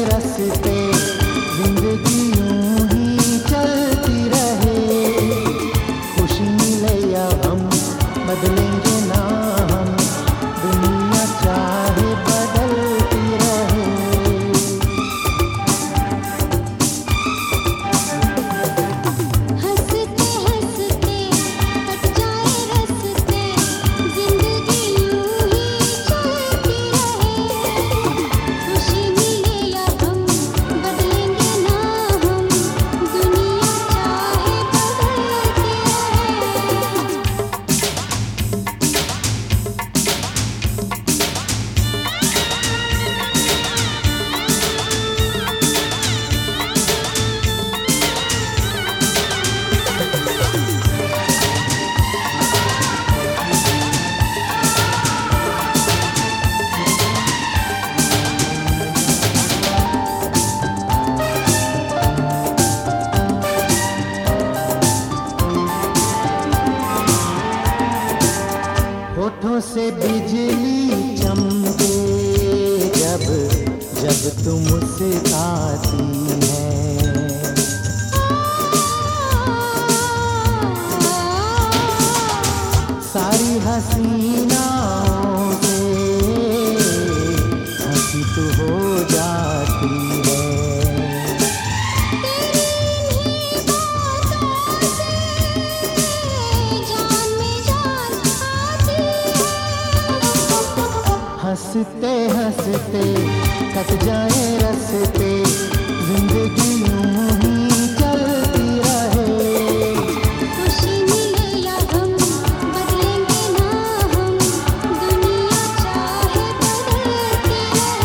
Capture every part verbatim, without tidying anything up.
रास्ते, जिंदगी यूं ही चलती रहे। खुशी मिले या हम बदलेंगे ना हम, दुनिया चाहे बदलती रहे। हंसते हंसते कट जाए रास्ते, जिंदगी यूं ही चलती रहे। खुशी मिले या हम बदलेंगे ना हम, दुनिया चाहे बदलती रहे। होठों से बिजली चमके जब जब तुम मुस्कुराती है। सारी हसीनाओं से हंसी तो हो जाती है। हंसते हंसते कट जाए रास्ते, जिंदगी यूं ही चलती रहे। खुशी मिले या हम बदलेंगे ना हम, दुनिया चाहे बदलती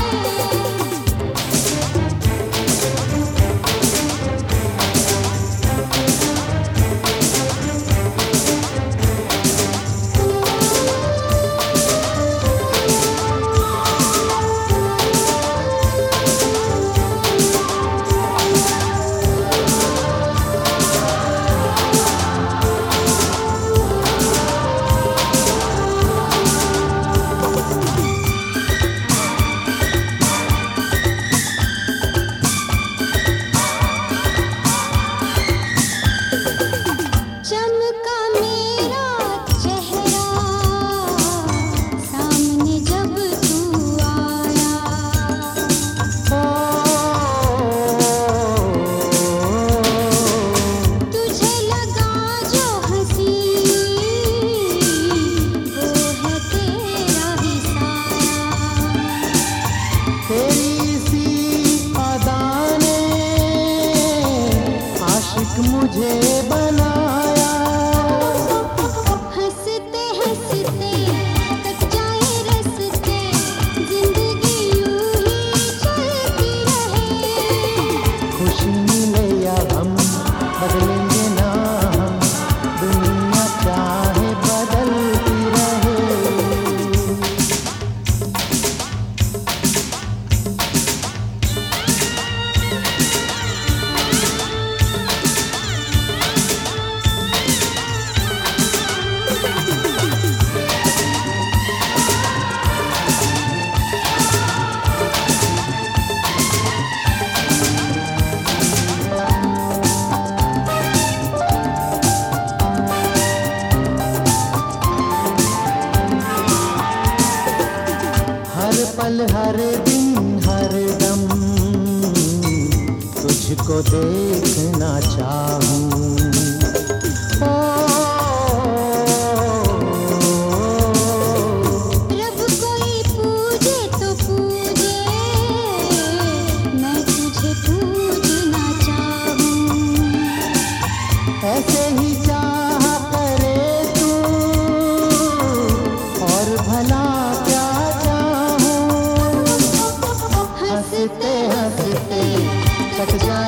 चमका मेरा चेहरा सामने जब तू आया। तुझे लगा जो हंसी वो है तेरा ही साया। तेरी सी अदा ने आशिक मुझे बनाया। हंसते हंसते कट जाए रास्ते, जिंदगी यूं ही चलती रहे। खुशी मिले या हम बदलेंगे ना हम, दुनिया चाहे बदलती रहे। हर पल हर दिन हर दम तुझको देखना चाहूं। ओ, रब कोई पूजे तो पूजे, मैं तुझे पूजना चाहूं। ऐसे ही चाह करे तू और भला क्या चाहूं। हंसते हंसते कट जाए